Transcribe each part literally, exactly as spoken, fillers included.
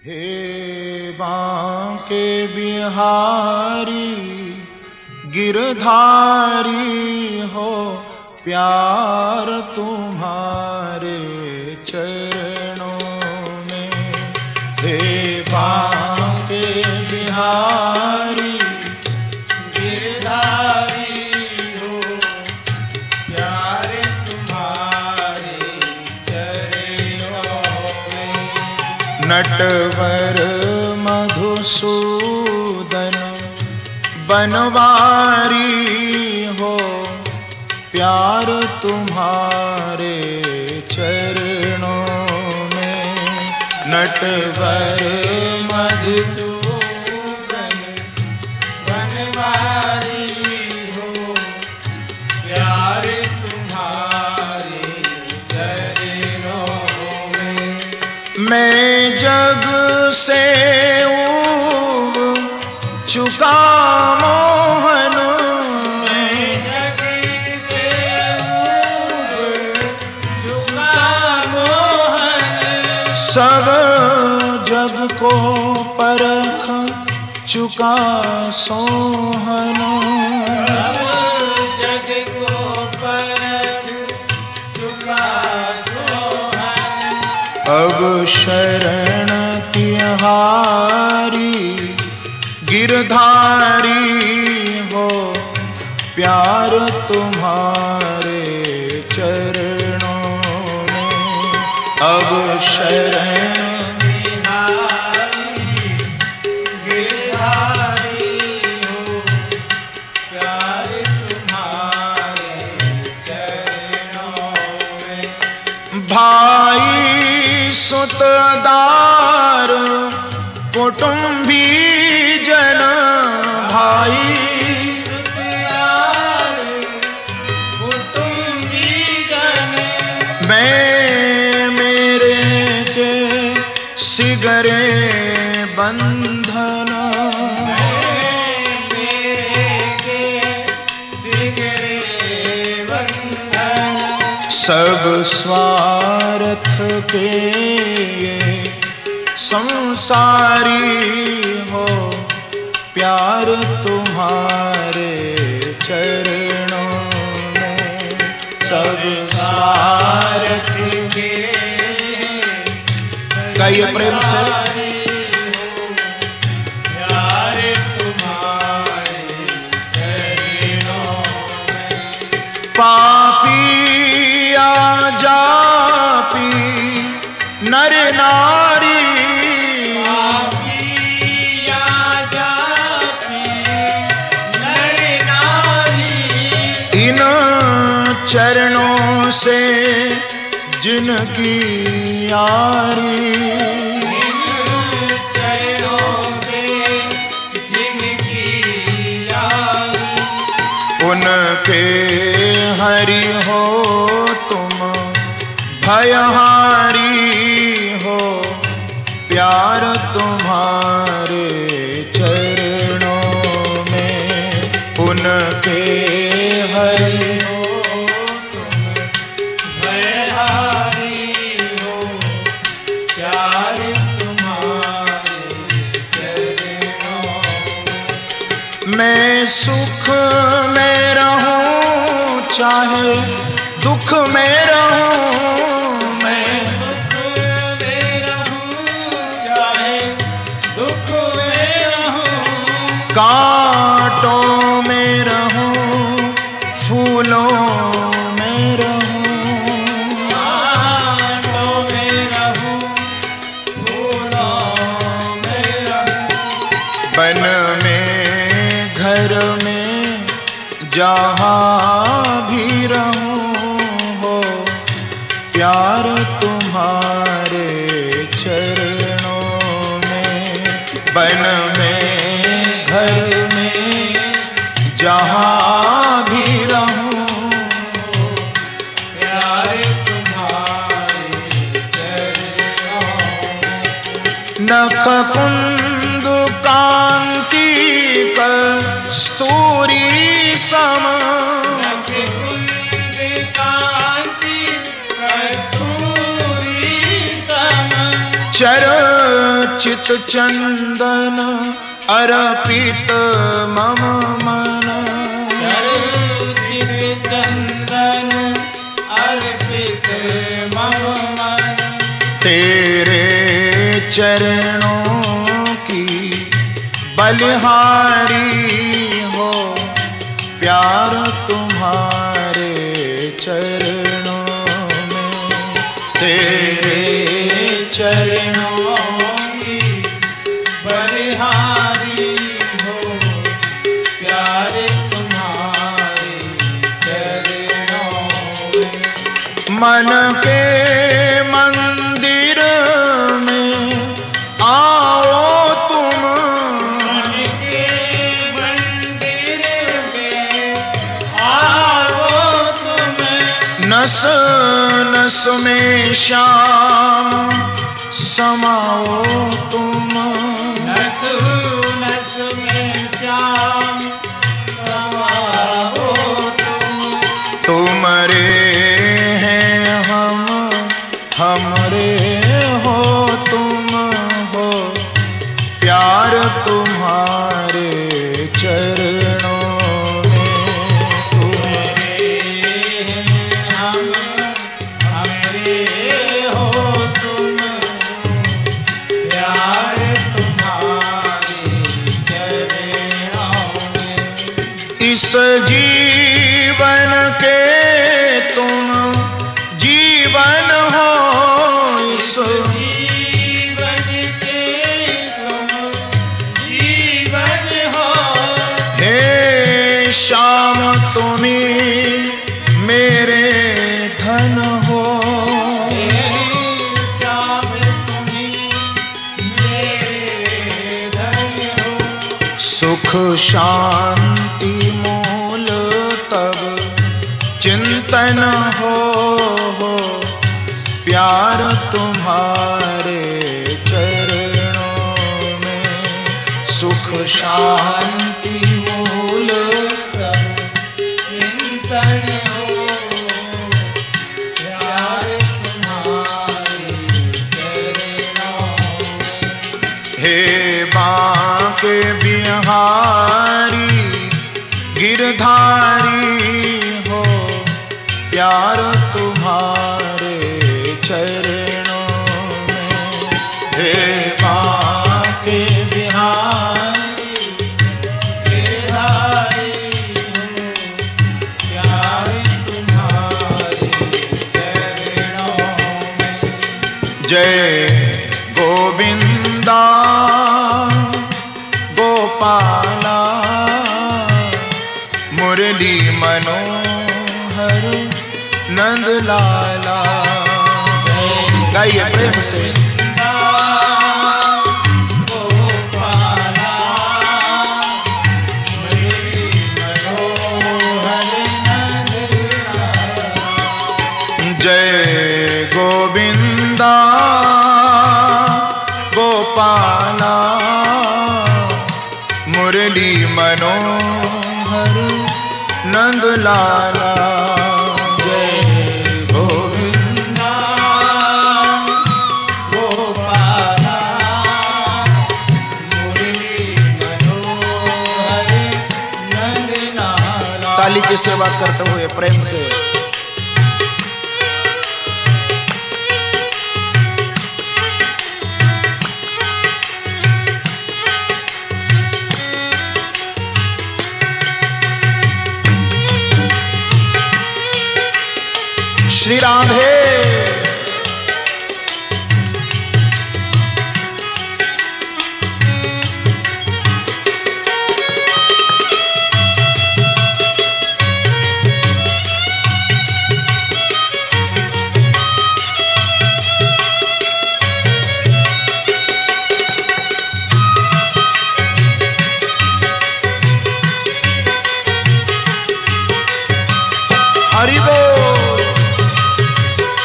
हे बांके बिहारी गिरधारी हो, प्यार तुम्हारे चरणों में। हे बांके बिहारी गिरधारी हो, प्यार तुम्हारे चरणों में। नटवर मधुसूदन बनवारी हो, प्यार तुम्हारे चरणों में। नटवर मधुसूदन बनवारी हो, प्यार तुम्हारे चरणों में। मैं जग से ऊब चुका मोहन, मैं जग से ऊब चुका मोहन। सब जग को परख चुका सोहन, सब जग को परख चुका सोहन। अब शरण तिहारी गिरधारी हो, प्यार तुम्हारे चरणों में। अब शरण तिहारी गिरधारी हो, प्यार तुम्हारे चरणों में। भाई सुतदार कुटुंबी जन, भाई सुतदार कुटुंबी जन। मैं मेरे के सिगरे बंधन, मैं मेरे के सिगरे बंधन। सब स्वार्थ के संसारी हो, प्यार तुम्हारे चरणों में। सब स्वार्थ के गाइए प्रेम से। प्यार तुम्हारे चरणों में। पापी या जापी नर नारी, चरणों से जिनकी यारी, चरणों से जिनकी यारी। उनके हरि हो तुम भयहारी हो, प्यार तुम्हारे चरणों में। उनके हरि मैं सुख में रहूं चाहे दुख में रहूं, मैं सुख में रहूं चाहे दुख में रहूं। कांटों में रहूं फूलों में रहूं, कांटों में रहूं फूलों में रहूं। बन में घर में जहाँ भी रहूं हो, प्यार तुम्हारे चरणों में। बन में घर में जहाँ भी रहूं हो, प्यार तुम्हारे चरणों में। नख कुंद कांति कस्तूरी सम, नख कुंद कांति कस्तूरी सम। चरचित चंदन अर्पित मम मन। चरचित चंदन अर्पित मम मन। तेरे चरणों की बलिहारी हो, प्यार तुम्हारे चरणों में। तेरे चरणों की बलिहारी हो, प्यार तुम्हारे चरणों में। मन के मंदिर में आओ तुम, मन के मंदिर में आओ तुम। नस नस में श्याम समाओ तुम। नस नस में श्याम समाओ तुम। तुमरे हैं हम, हमरे हो तुम हो, प्यार तुम्हारे चरणों में। तुम्हारे हम हमरे हो तुम, प्यार तुम्हारे चरणों में। इस जीवन के तुम जीवन हो, इस जीवन के तुम जीवन हो। हे श्याम तुम्ही मेरे धन हो। हे श्याम तुम्ही मेरे धन हो। सुख शांति मूल तब चिंतन हो, हो प्यार तुम्हारे चरणों में। सुख शांति मूल चिंतन हो, प्यार तुम्हारे चरणों में। हे बांके बिहारी गिरधारी हो, प्यार तुम्हारे चरणों में। हे बांके बिहारी गिरधारी हो, प्यार तुम्हारे चरणों में। जय गोविंदा गोपाला, मुरली मनोहर नंद लाला। गाइए प्रेम से। गोपाला मुरली मनोहर नंद लाला। जय गोविंदा गोपाला, मुरली मनोहर नंद लाला। जय गोविंदा गोपाला मुरली मनोहर नंद लाला। ताली की सेवा करते हुए प्रेम से। श्री राधे। हरि बोल।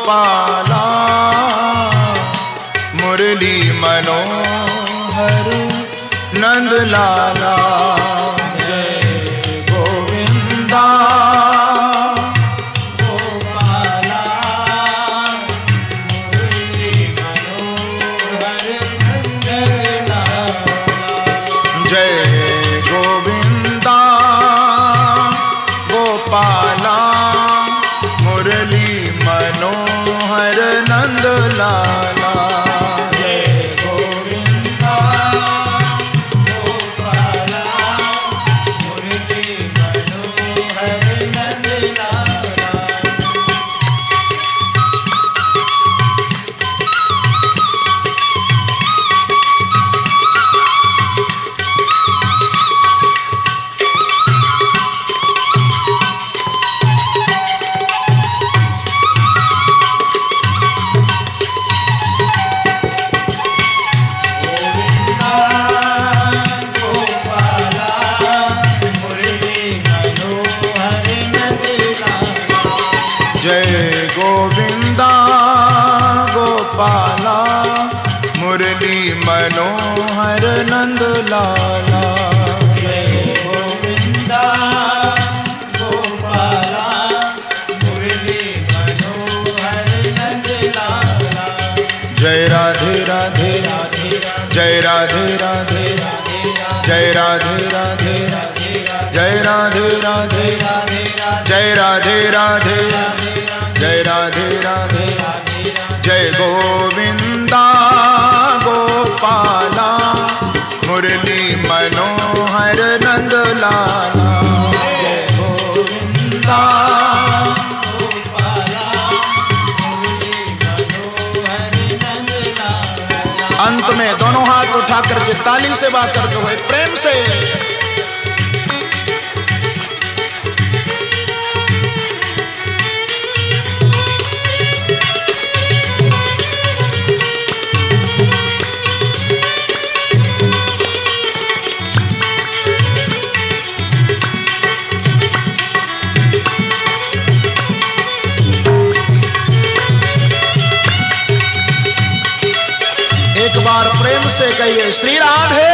गोपाला मुरली मनोहर नंद लाला जय गोविंदा गोपाला मुरली मनोहर नंद लाला जय गोविंदा गोपाला मुरली मनोहर नंद लाला जय गोविंदा गोपाला मुरली मनोहर नंद लाला गोविंदा गोपाला मुरली मनोहर नंद लाला जय गोविंदा गोपाला मुरली मनोहर नंद लाला जय राधे राधे राधे जय राधे राधे जय राधे राधे जय राधे राधे जय राधे राधे जय राधे राधे जय गोविंदा गोपाला मुरली मनोहर नंद लाला जय गोविंदा गोपाला मुरली मनोहर नंद लाला अंत में दोनों हाथ उठाकर के ताली से बात करते हुए प्रेम से एक बार प्रेम से कहिए श्री राधे।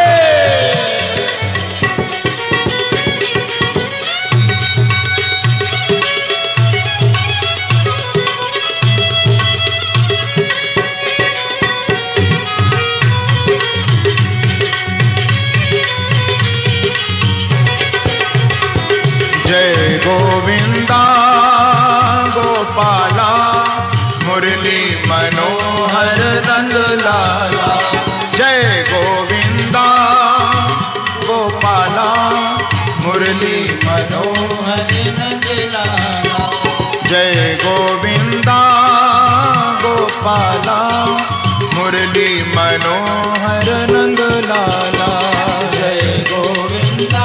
जय गोविंदा गोपाला मुरली मनोहर नंद लाला जय गोविंदा गोपाला मुरली मनोहर नंद लाला जय गोविंदा गोपाला मुरली मनोहर नंद लाला जय गोविंदा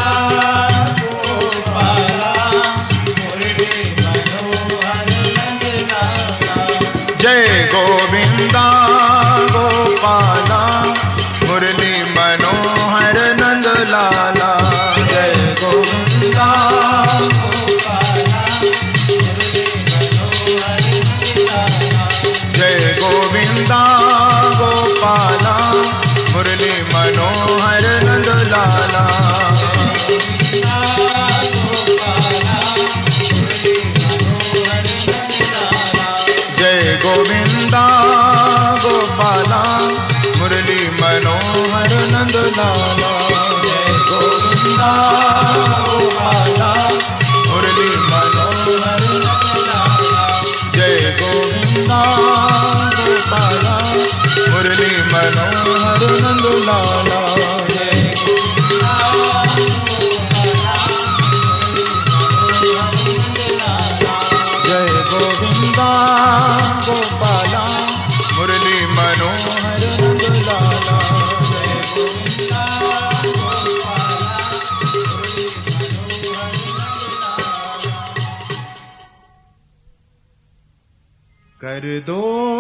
गोपाला मुरली मनोहर नंद लाला जय गोविंदा गोपाला मुरली मनोहर नंद लाला जय गोविंदा गोपाला मुरली मनोहर नंद लाला जय गोविंदा गोपाला मुरली मनोहर नंद लाला जय गोविंदा गोपाला मुरली मनोहर नंद लाला जय गोविंदा गोपाला मुरली मनोहर नंद लाला जय गोविंदा गोपाला मुरली मनोहर नंद लाला जय जय गोविंदा गोपाला मुरली मनोहर नंद लाला जय गोविंदा गोपाला मुरली मनोहर नंद लाला। कर दो